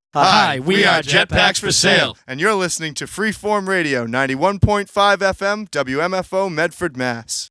Hi, we are Jetpacks for Sale. And you're listening to Freeform Radio, 91.5 FM, WMFO, Medford, Mass.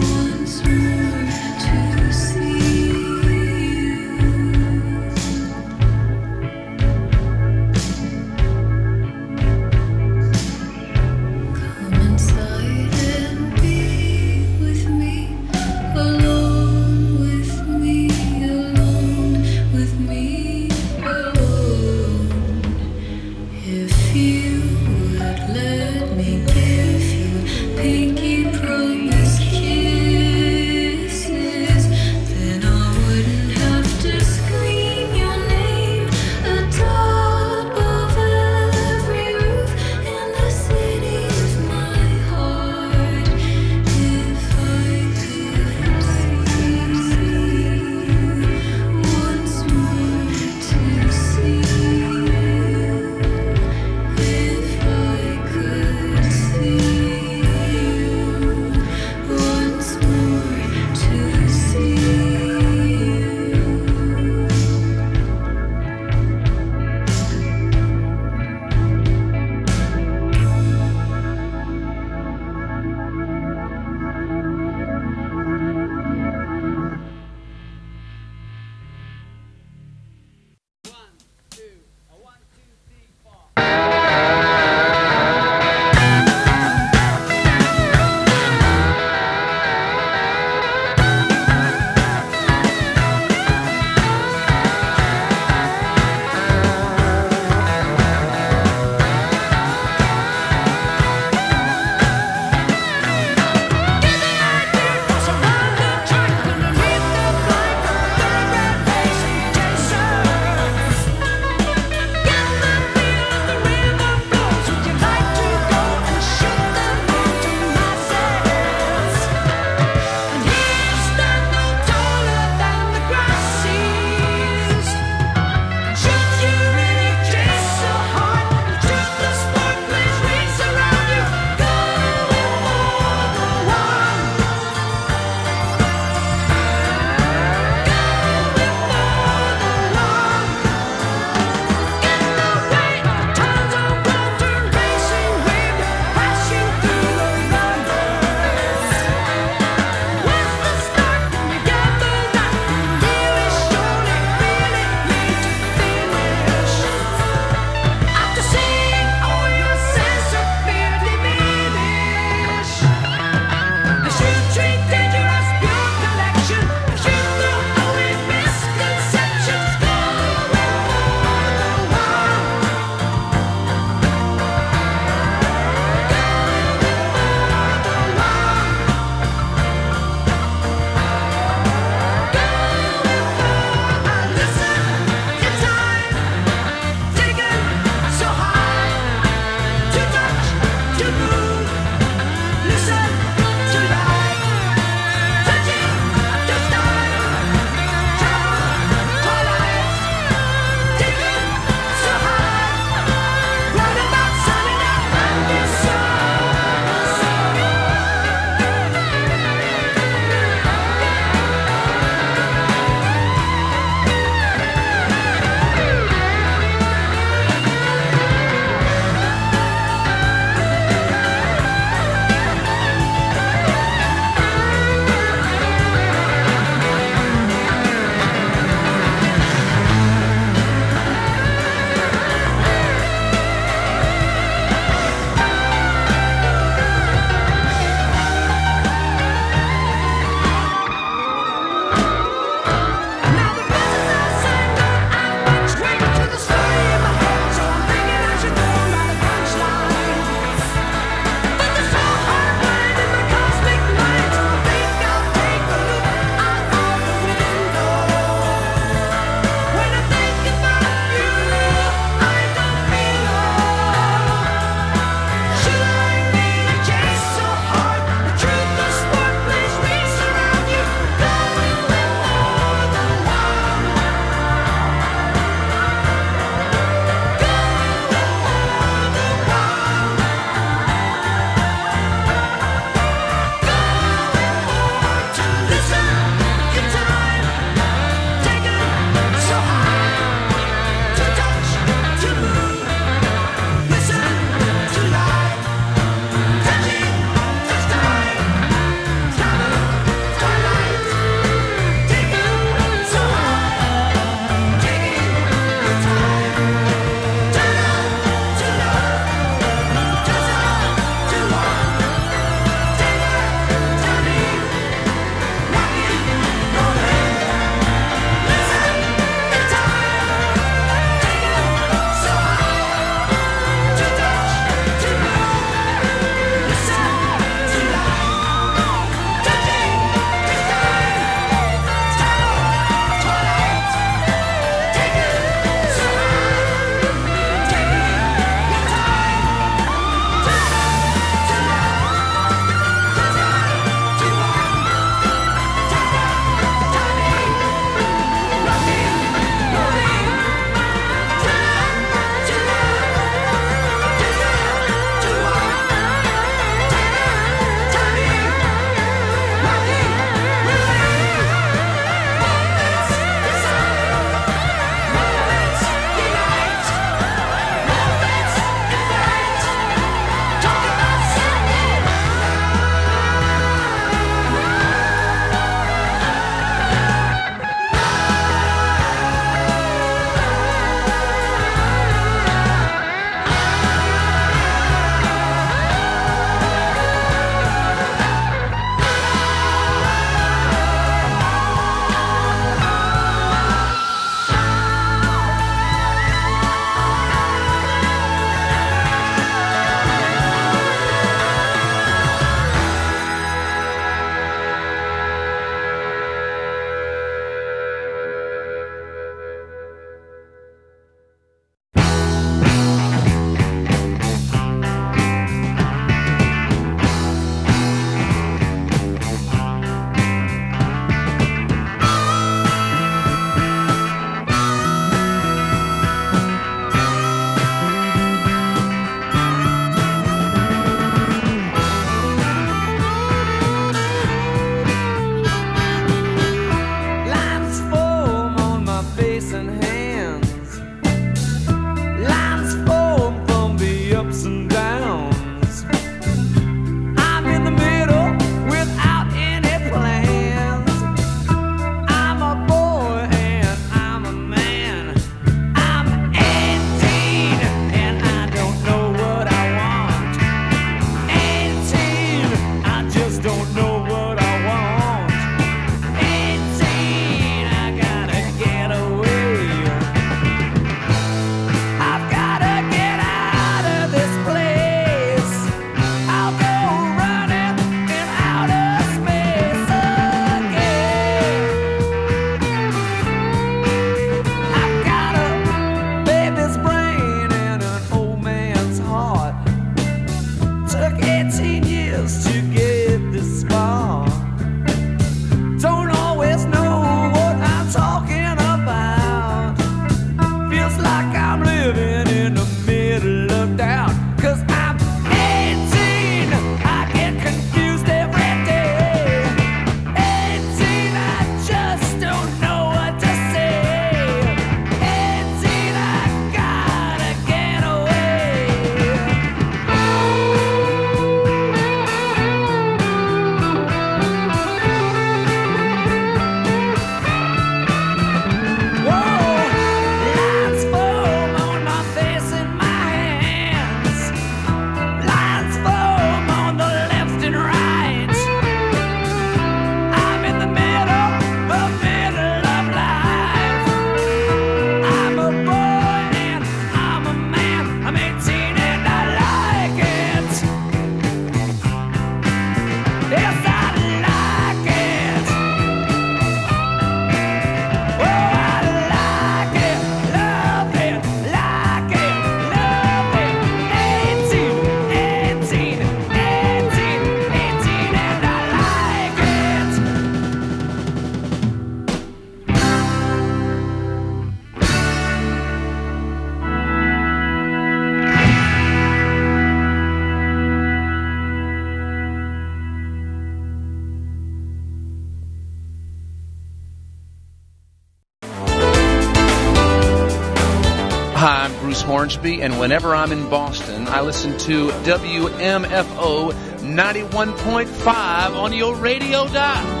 Bruce Hornsby, and whenever I'm in Boston, I listen to WMFO 91.5 on your radio dial.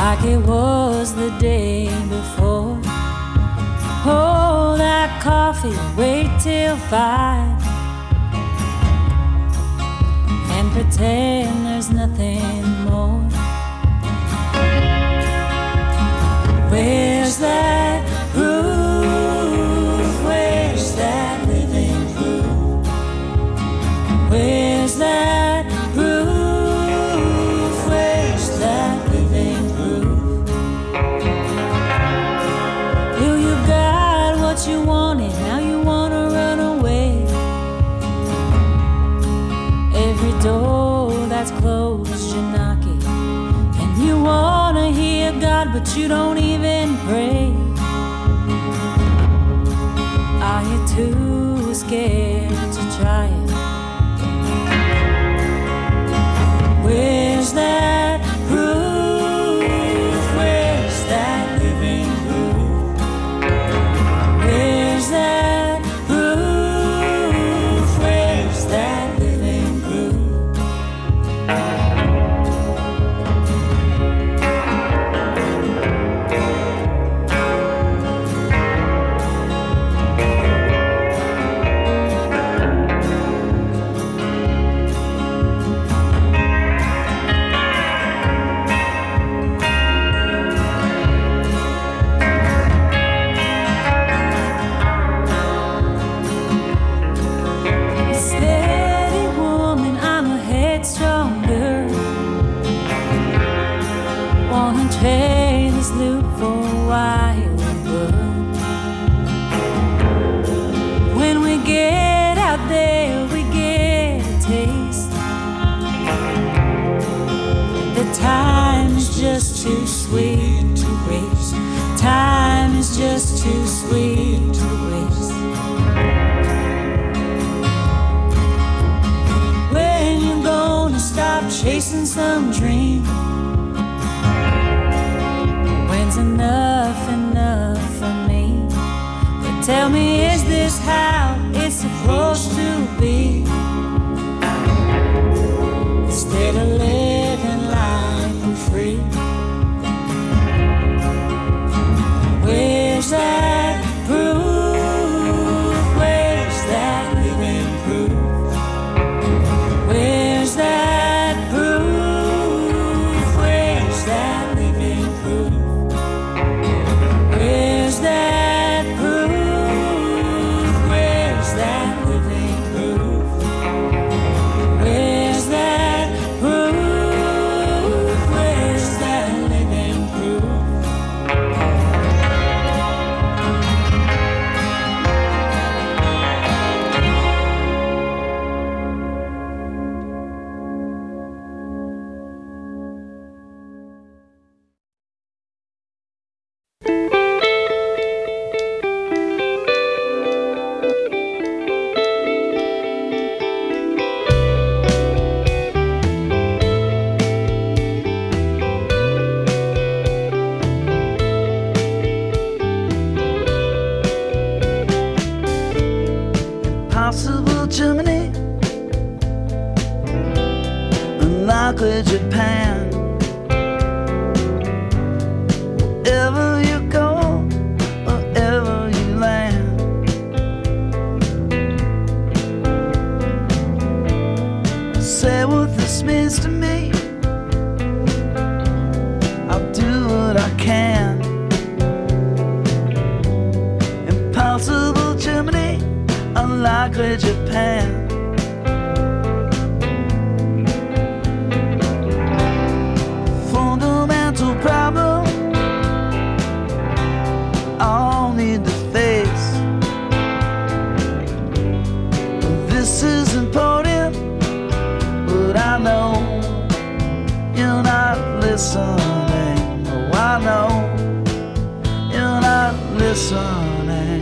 like it was the day before. Oh, that coffee, wait till 5 and pretend there's nothing more. Where's that groove? Where's that living groove? Where's that groove? Where's that living groove? You got what you wanted, now you wanna run away. Every door that's closed you knock it, and you wanna hear God but you don't even pray. Are you too scared to try it? Where's that groove? Where's that living groove? Where's that groove? Where's that living groove? Steady woman, I'm a headstrong girl. Wanna trade this loop for a wild world. When we get out there, we get a taste. The time is just too sweet to waste. Time is just too sweet to waste. When you gonna stop chasing some dream? When's enough for me? But tell me, is this how it's supposed to be? Instead of living life for free. Where's that groove? Where's that living groove? Where's that groove? Where's that living groove? Where's that groove? Where's that living groove? Where's that groove? Where's that living groove? Impossible Germany, unlikely Japan. Wherever you go, wherever you land, say what this means to me. I'll do what I can. Impossible Germany, unlikely Japan. Fundamental problem, all need to face. This is important, but I know you're not listening. Oh, I know you're not listening.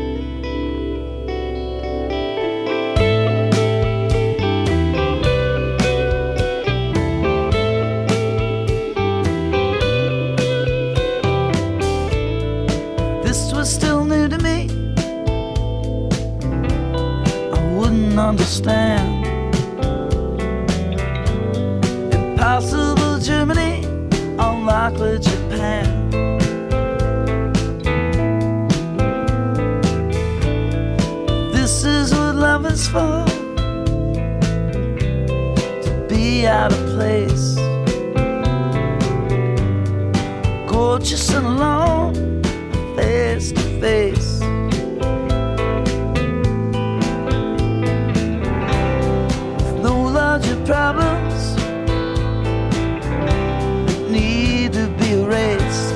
This was still new to me, I wouldn't understand. Impossible Germany, unlikely Japan. place. Gorgeous and alone, face to face. With no larger problems that need to be erased.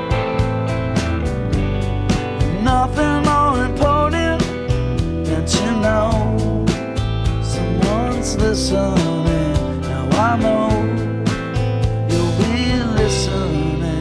Nothing more important than to know someone's listening. Now I know you'll be listening.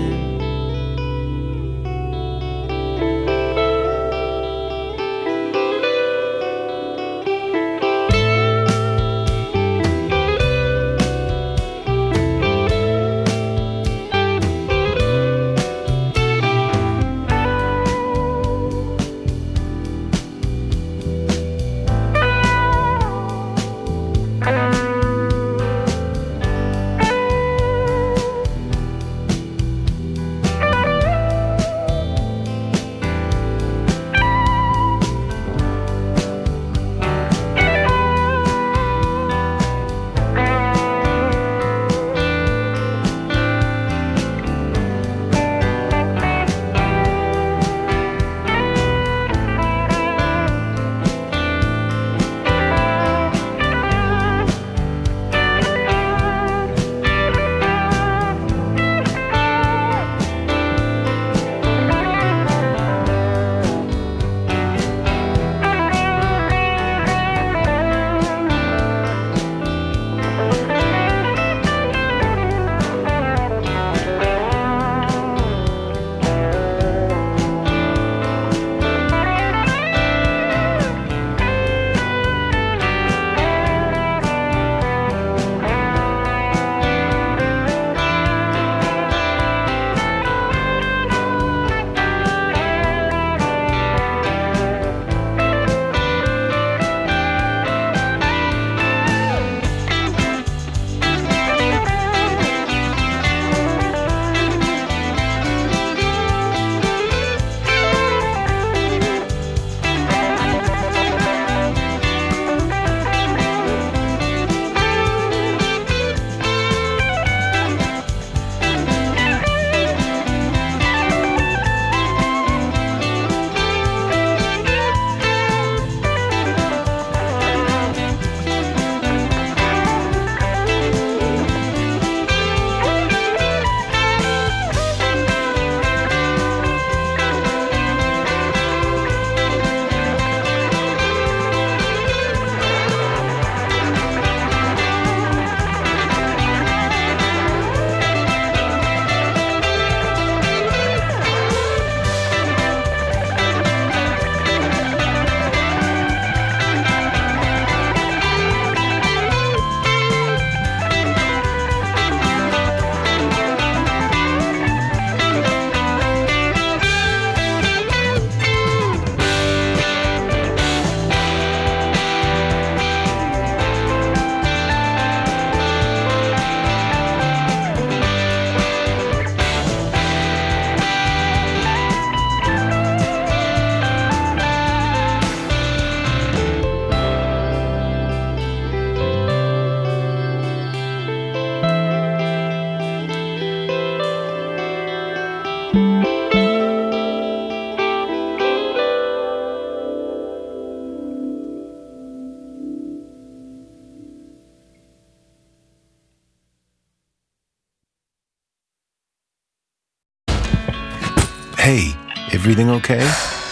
Hey, everything okay?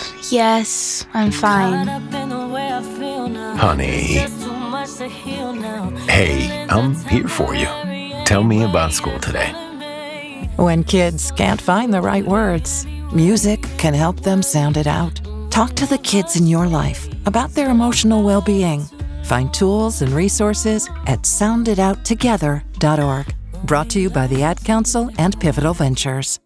Yes, I'm fine. Honey. Hey, I'm here for you. Tell me about school today. When kids can't find the right words, music can help them sound it out. Talk to the kids in your life about their emotional well-being. Find tools and resources at sounditouttogether.org. Brought to you by the Ad Council and Pivotal Ventures.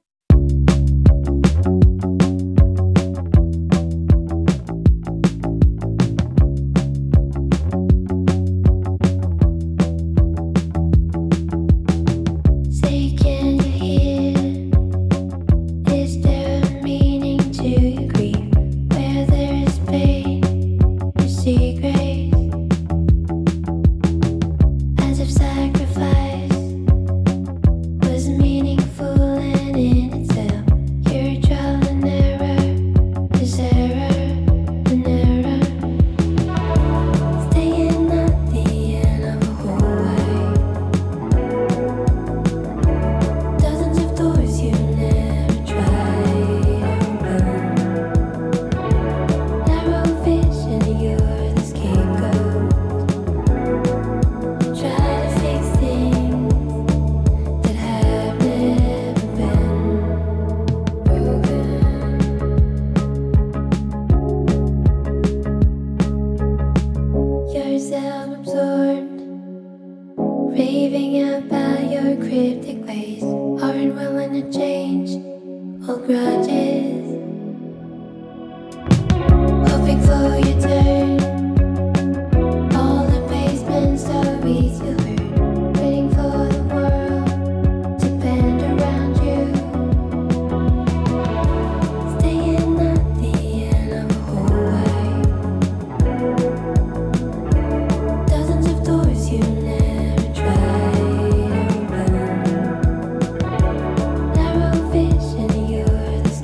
As if sacrifice grudges, hoping for your turn. All the basement stories you heard, waiting for the world to bend around you. Staying at the end of a hallway, dozens of doors you never tried open. Narrow vision, you're the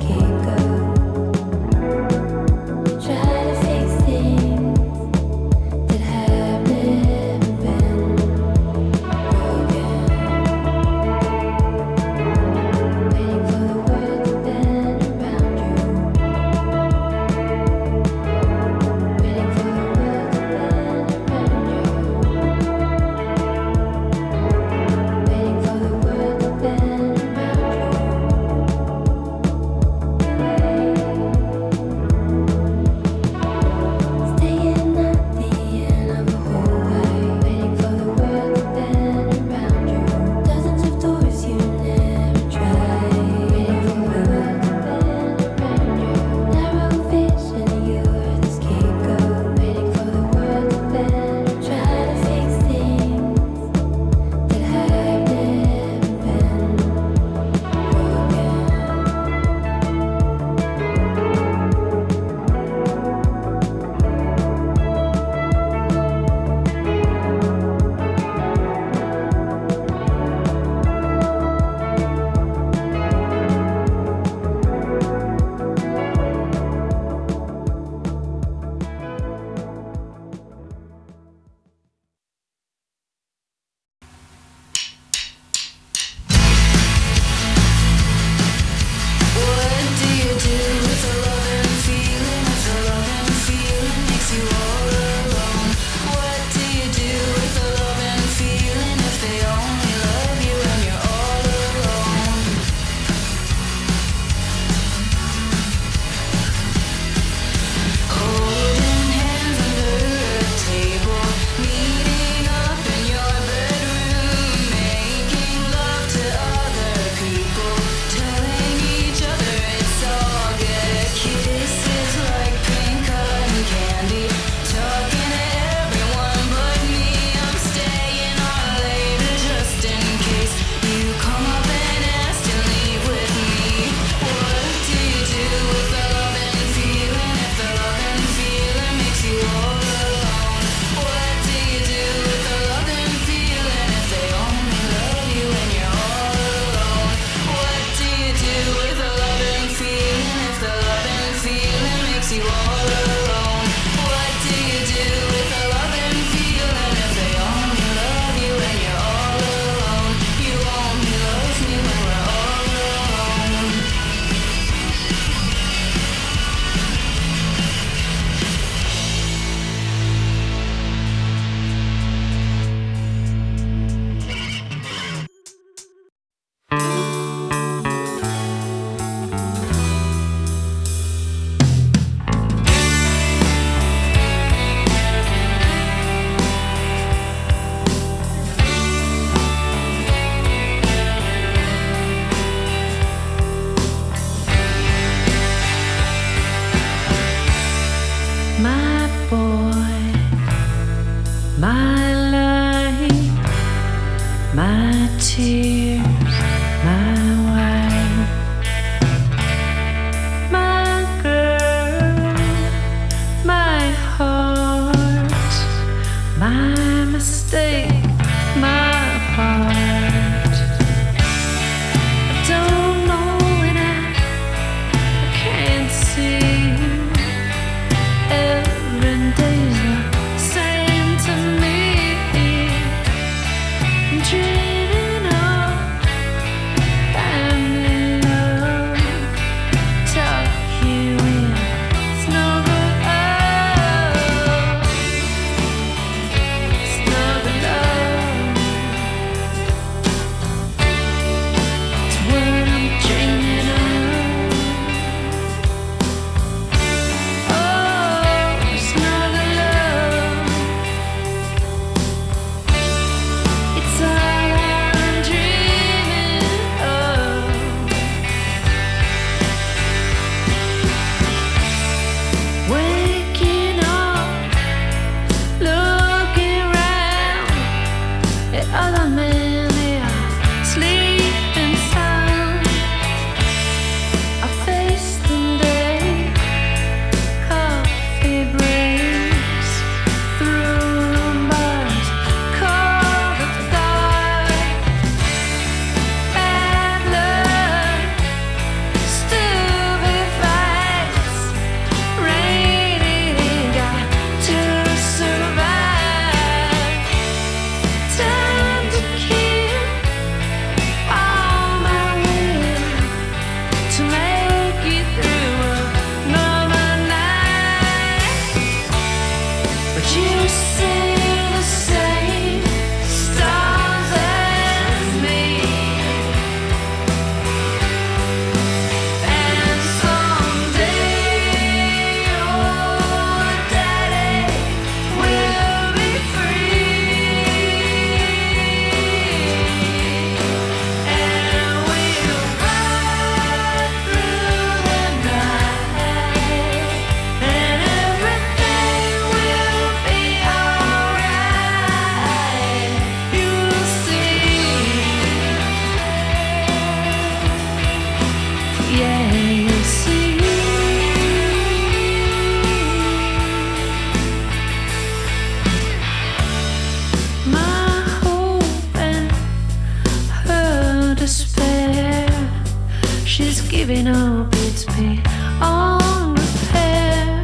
she's giving up its beyond repair.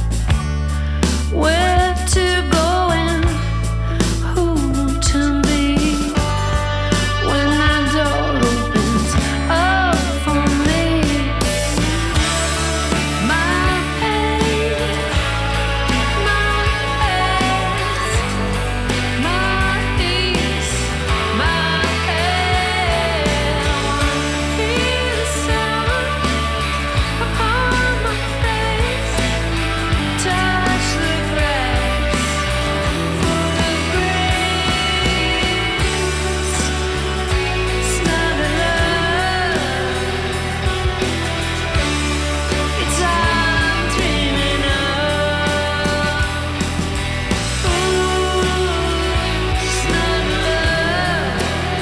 Where to go and who to be when that door opens up for me. My pain, my past, my peace, my head. Feel the sun upon my face, touch the grass for the grace, snuggle up. It's I'm dreaming of. Ooh, snuggle up.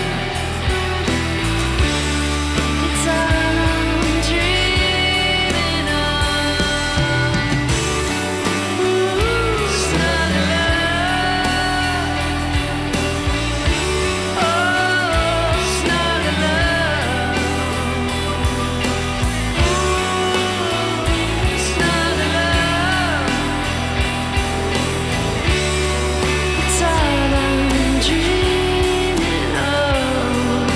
It's I'm dreaming of. Ooh, snuggle up. Oh, snuggle up. Ooh, snuggle up. It's all I'm dreaming of.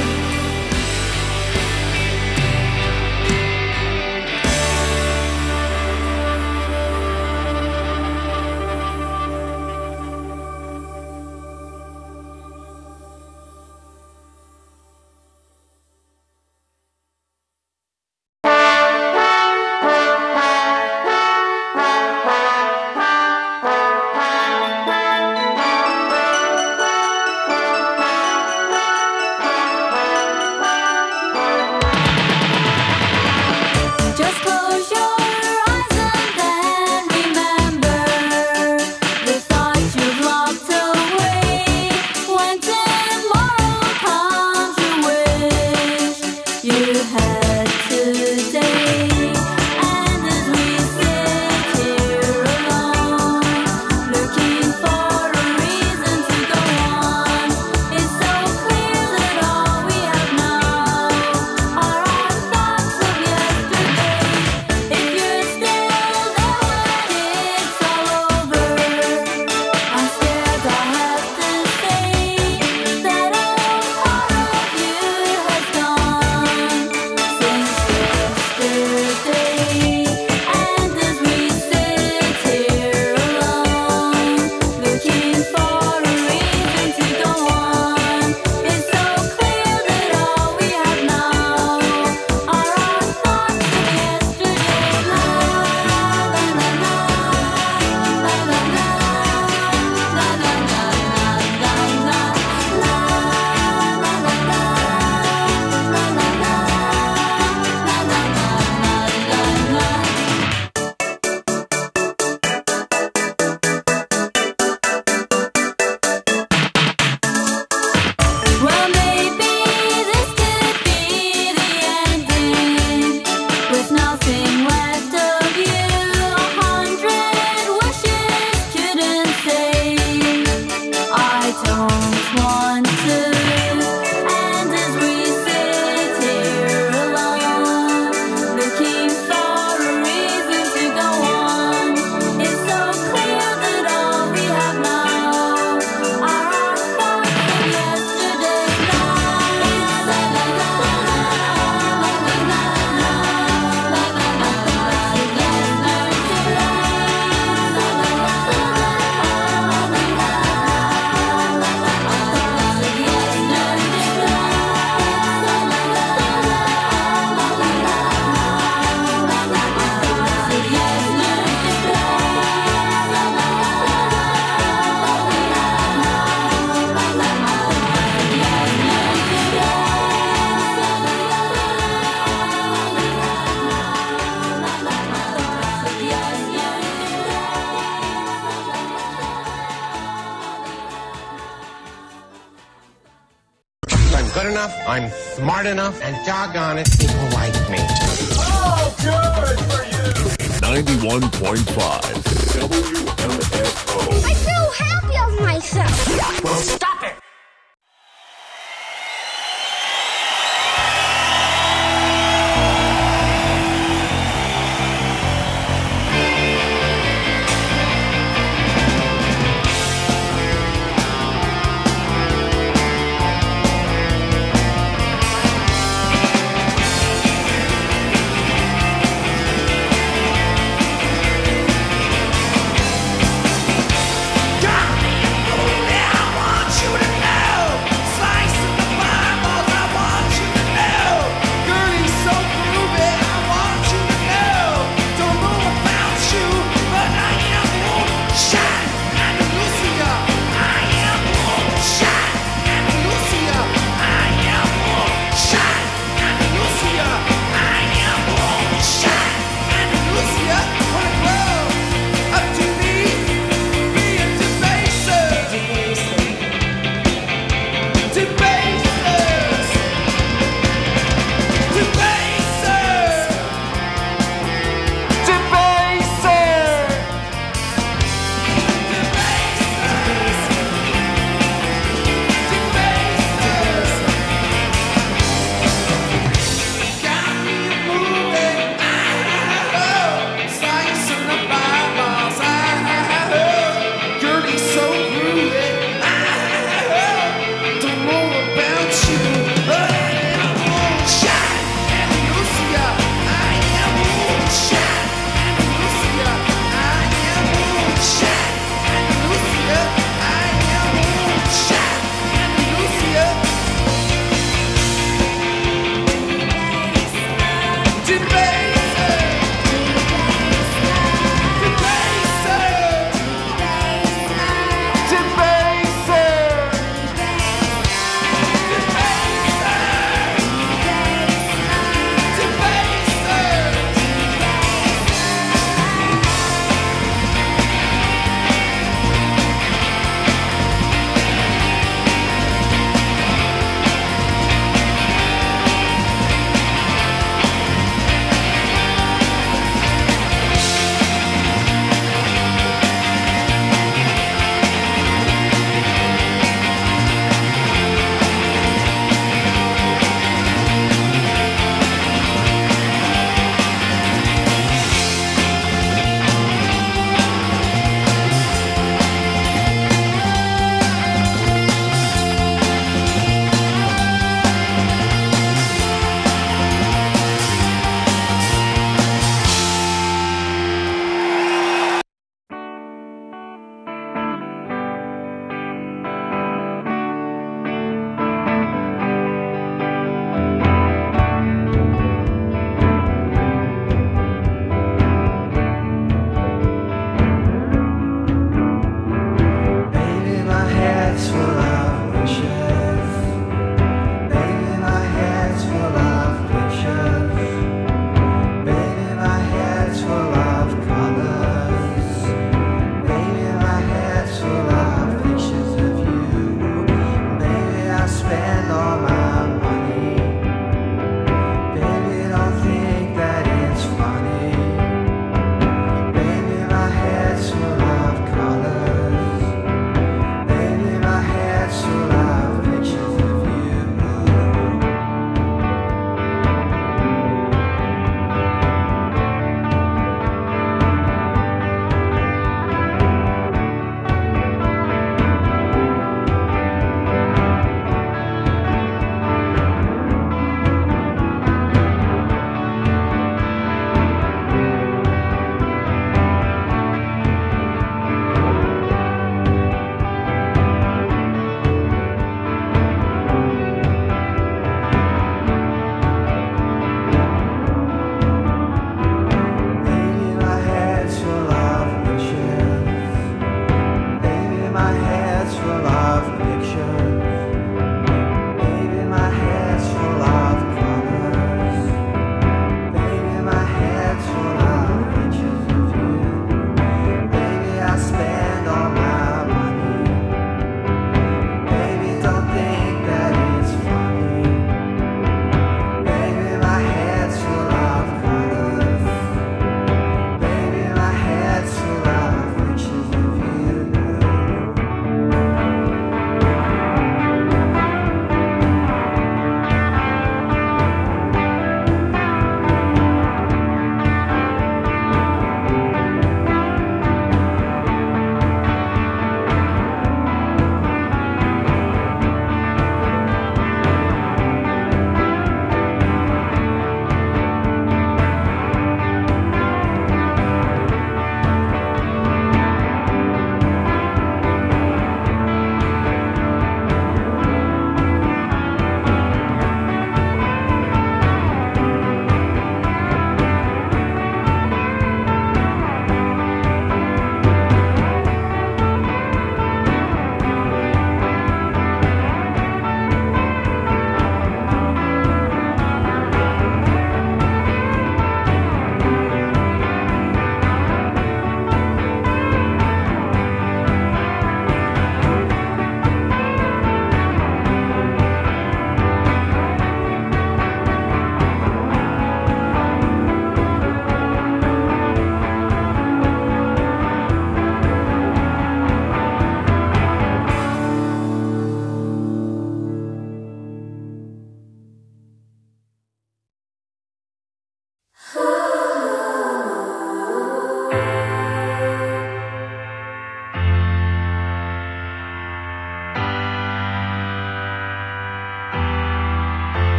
Just close your eyes and then remember the thoughts you've locked away. When tomorrow comes, you wish you had today. And as we sit here alone, looking for a reason to go on, it's so clear that all we have now are our thoughts of yesterday. If you're still there when it's all over, I'm scared I'll have to say that a part of you has gone since yesterday. And as we sit here alone, looking for a reason to go on, it's so clear that all we have now are our thoughts of yesterday. La la la la la la la la la la la la Well, maybe this could be the ending, with nothing left of you. 100 wishes couldn't say I don't want to. And as we sit here alone, looking for a reason to go on, it's so clear that all we have now are our thoughts of yesterday. La la la la la la la la I'm good enough, I'm smart enough, and doggone it, people like me. 91.5 WMFO. I feel happy of myself. Well, stop it!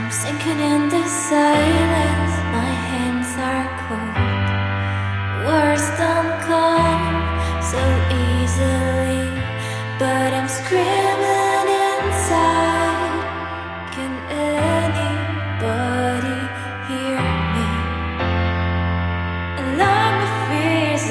I'm sinking in the silence, my hands are cold. Words don't come so easily, but I'm screaming inside. Can anybody hear me? Alarm the fears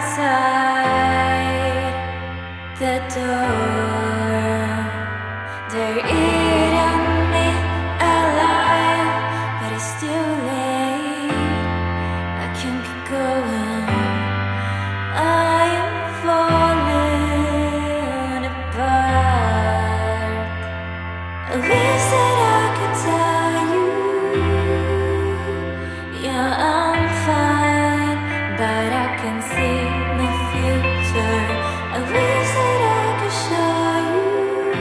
outside the door. They're eating me alive, but it's too late. I can't keep going. I am falling apart. I wish that I could tell you, yeah, I'm fine, but I can see my future. I wish that I could show you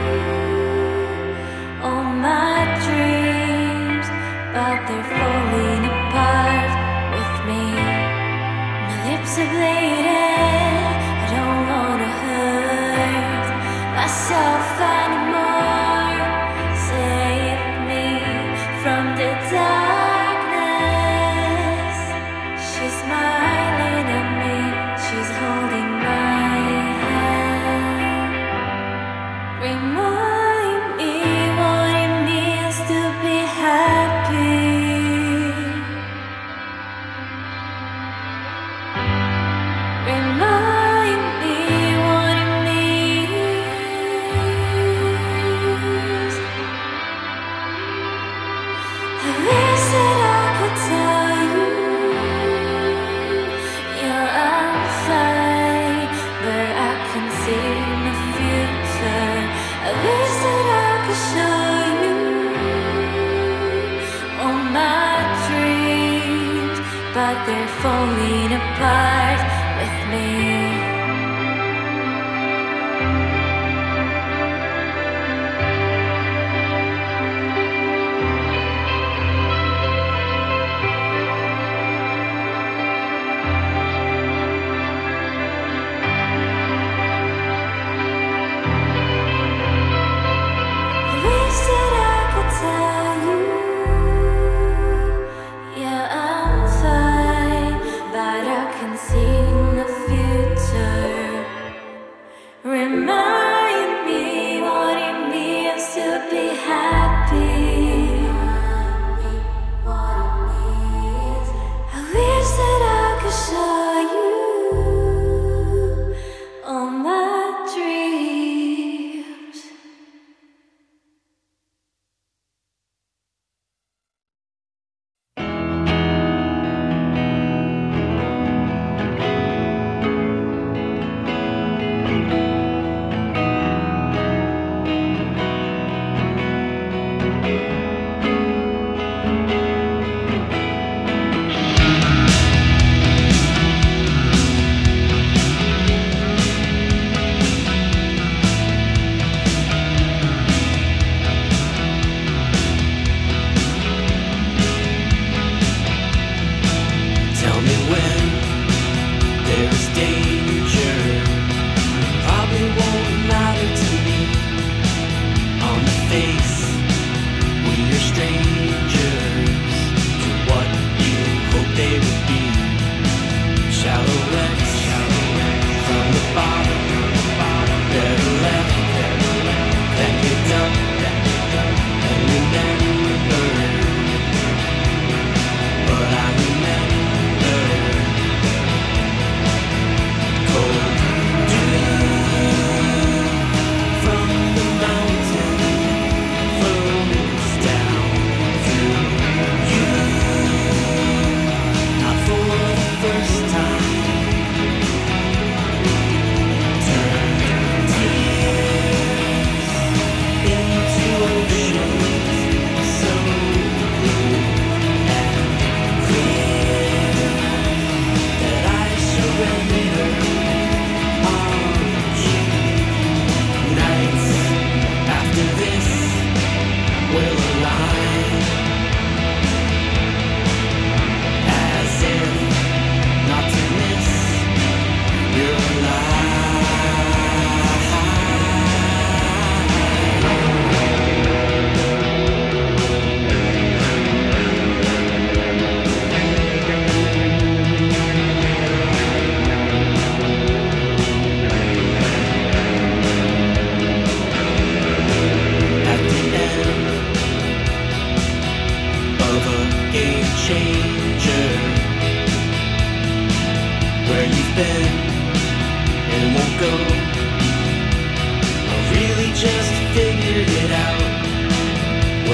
all my dreams, but they're falling apart with me. My lips are bleeding, I don't wanna hurt myself anymore. Save me from the darkness. She's smiling at me, she's holding my hand. Remind me what it means to be happy. Remind me what it means. I wish that I could tell you, yeah, I'm fine, but I can see my future. I wish that I could show you all my dreams, but they're falling apart with me. I wish that I could tell you, yeah, I'm fine, but I can see the future. Remind me what it means to be happy. I wish that I could show you all my dreams.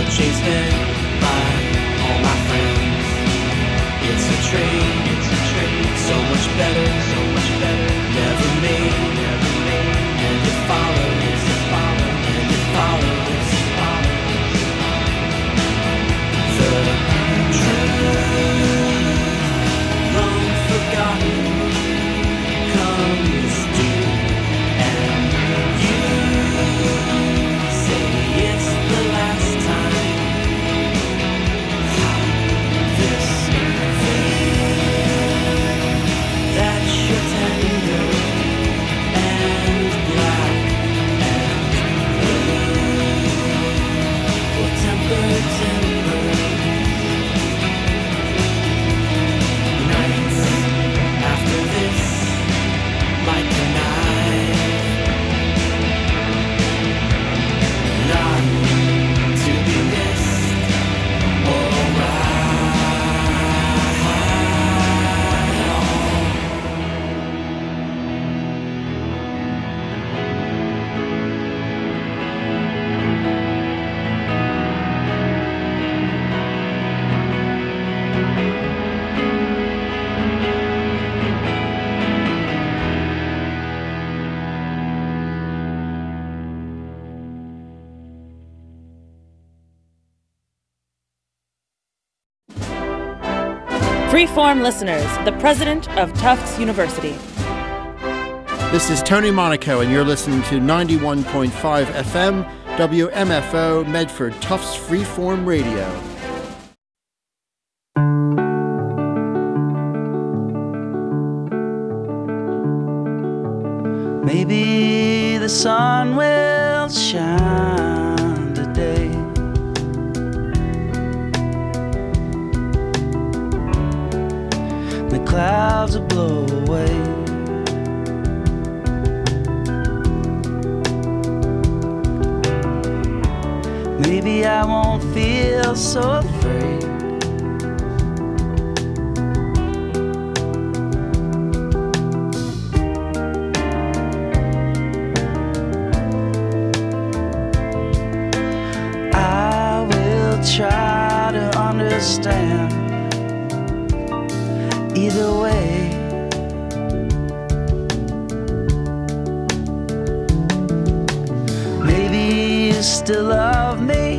but chasing by all my friends. It's a train, so much better, never made, and it follows, and it follows. The truth, long forgotten, comes due, and you say it's the last time. This that you're tender and black and blue, or tempered timber. Nights after this, like a knife, not to be missed or Freeform listeners, the president of Tufts University. This is Tony Monaco, and you're listening to 91.5 FM, WMFO, Medford, Tufts Freeform Radio. maybe the sun will shine today. The clouds will blow away. Maybe I won't feel so afraid. I will try to understand either way. Maybe you still love me,